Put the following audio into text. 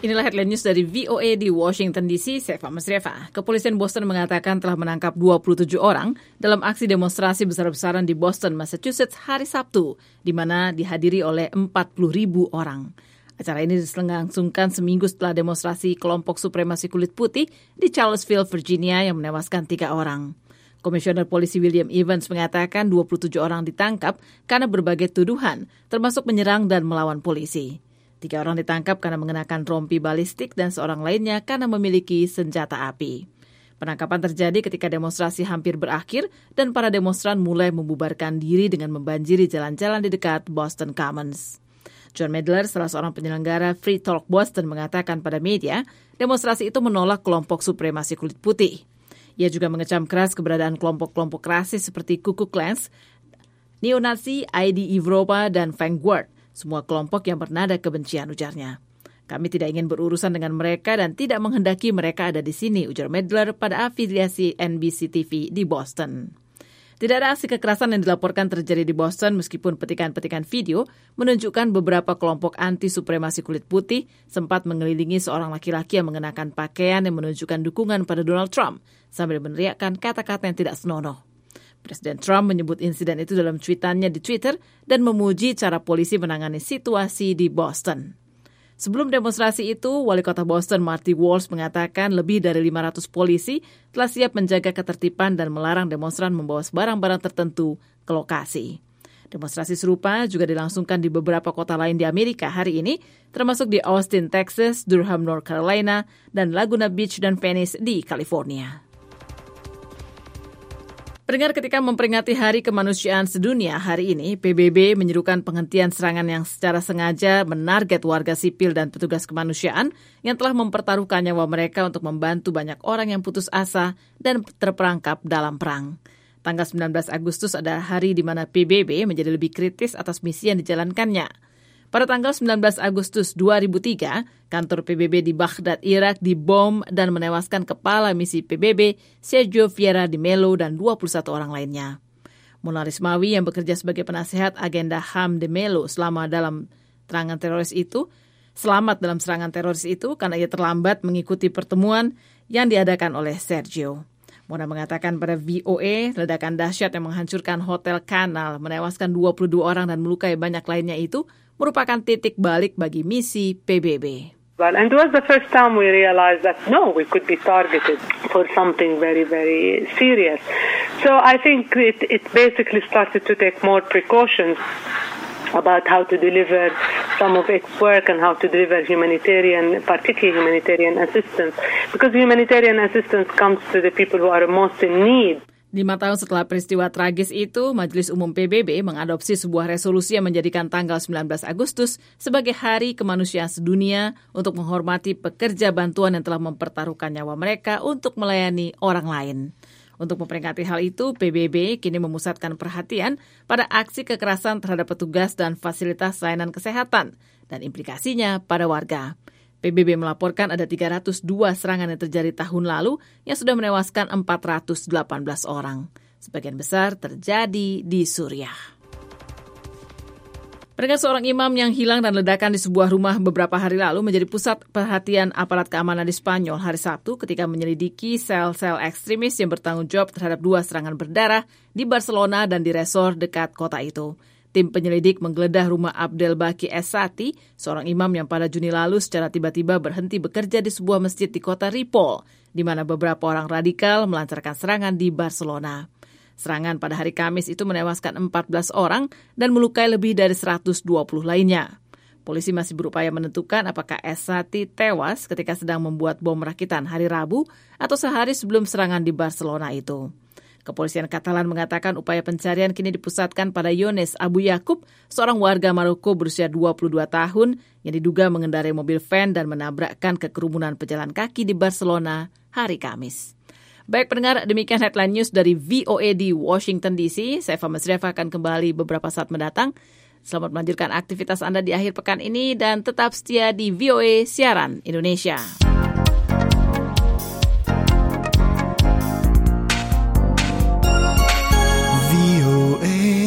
Inilah headline news dari VOA di Washington DC, saya Fahmi Sreva. Kepolisian Boston mengatakan telah menangkap 27 orang dalam aksi demonstrasi besar-besaran di Boston, Massachusetts hari Sabtu, di mana dihadiri oleh 40.000 orang. Acara ini diselenggarakan seminggu setelah demonstrasi kelompok supremasi kulit putih di Charlottesville, Virginia yang menewaskan 3 orang. Komisioner Polisi William Evans mengatakan 27 orang ditangkap karena berbagai tuduhan, termasuk menyerang dan melawan polisi. 3 orang ditangkap karena mengenakan rompi balistik dan seorang lainnya karena memiliki senjata api. Penangkapan terjadi ketika demonstrasi hampir berakhir dan para demonstran mulai membubarkan diri dengan membanjiri jalan-jalan di dekat Boston Commons. John Medler, salah seorang penyelenggara Free Talk Boston, mengatakan pada media, demonstrasi itu menolak kelompok supremasi kulit putih. Ia juga mengecam keras keberadaan kelompok-kelompok rasis seperti Ku Klux Klan, neo-Nazi, ID Evropa, dan Vanguard. Semua kelompok yang bernada kebencian, ujarnya. Kami tidak ingin berurusan dengan mereka dan tidak menghendaki mereka ada di sini, ujar Medler pada afiliasi NBC TV di Boston. Tidak ada aksi kekerasan yang dilaporkan terjadi di Boston meskipun petikan-petikan video menunjukkan beberapa kelompok anti-supremasi kulit putih sempat mengelilingi seorang laki-laki yang mengenakan pakaian yang menunjukkan dukungan pada Donald Trump sambil meneriakkan kata-kata yang tidak senonoh. Presiden Trump menyebut insiden itu dalam tweetannya di Twitter dan memuji cara polisi menangani situasi di Boston. Sebelum demonstrasi itu, Wali Kota Boston Marty Walsh mengatakan lebih dari 500 polisi telah siap menjaga ketertiban dan melarang demonstran membawa barang-barang tertentu ke lokasi. Demonstrasi serupa juga dilangsungkan di beberapa kota lain di Amerika hari ini, termasuk di Austin, Texas, Durham, North Carolina, dan Laguna Beach dan Venice di California. Pendengar, ketika memperingati Hari Kemanusiaan Sedunia hari ini, PBB menyerukan penghentian serangan yang secara sengaja menarget warga sipil dan petugas kemanusiaan yang telah mempertaruhkan nyawa mereka untuk membantu banyak orang yang putus asa dan terperangkap dalam perang. Tanggal 19 Agustus adalah hari di mana PBB menjadi lebih kritis atas misi yang dijalankannya. Pada tanggal 19 Agustus 2003, kantor PBB di Baghdad, Irak dibom dan menewaskan kepala misi PBB Sergio Vieira de Mello dan 21 orang lainnya. Mona Rismawi yang bekerja sebagai penasehat agenda HAM de Mello selamat dalam serangan teroris itu karena ia terlambat mengikuti pertemuan yang diadakan oleh Sergio. Mona mengatakan pada VOA, ledakan dahsyat yang menghancurkan Hotel Canal, menewaskan 22 orang dan melukai banyak lainnya itu merupakan titik balik bagi misi PBB. And it was the first time we realized that no, we could be targeted for something very, very serious. So I think it basically started to take more precautions about how to deliver some of its work and how to deliver particularly humanitarian assistance. Because humanitarian assistance comes to the people who are most in need. 5 tahun setelah peristiwa tragis itu, Majelis Umum PBB mengadopsi sebuah resolusi yang menjadikan tanggal 19 Agustus sebagai Hari Kemanusiaan Sedunia untuk menghormati pekerja bantuan yang telah mempertaruhkan nyawa mereka untuk melayani orang lain. Untuk memperingati hal itu, PBB kini memusatkan perhatian pada aksi kekerasan terhadap petugas dan fasilitas layanan kesehatan dan implikasinya pada warga. PBB melaporkan ada 302 serangan yang terjadi tahun lalu yang sudah menewaskan 418 orang. Sebagian besar terjadi di Suriah. Pendengar, seorang imam yang hilang dan ledakan di sebuah rumah beberapa hari lalu menjadi pusat perhatian aparat keamanan di Spanyol hari Sabtu ketika menyelidiki sel-sel ekstremis yang bertanggung jawab terhadap 2 serangan berdarah di Barcelona dan di resor dekat kota itu. Tim penyelidik menggeledah rumah Abdel Baki Es-Sati, seorang imam yang pada Juni lalu secara tiba-tiba berhenti bekerja di sebuah masjid di kota Ripoll, di mana beberapa orang radikal melancarkan serangan di Barcelona. Serangan pada hari Kamis itu menewaskan 14 orang dan melukai lebih dari 120 lainnya. Polisi masih berupaya menentukan apakah Es-Sati tewas ketika sedang membuat bom rakitan hari Rabu atau sehari sebelum serangan di Barcelona itu. Kepolisian Katalan mengatakan upaya pencarian kini dipusatkan pada Yones Abu Yakub, seorang warga Maroko berusia 22 tahun yang diduga mengendarai mobil van dan menabrakkan ke kerumunan pejalan kaki di Barcelona hari Kamis. Baik pendengar, demikian headline news dari VOA di Washington DC. Saya Fahmi Sreva akan kembali beberapa saat mendatang. Selamat melanjutkan aktivitas Anda di akhir pekan ini dan tetap setia di VOA Siaran Indonesia.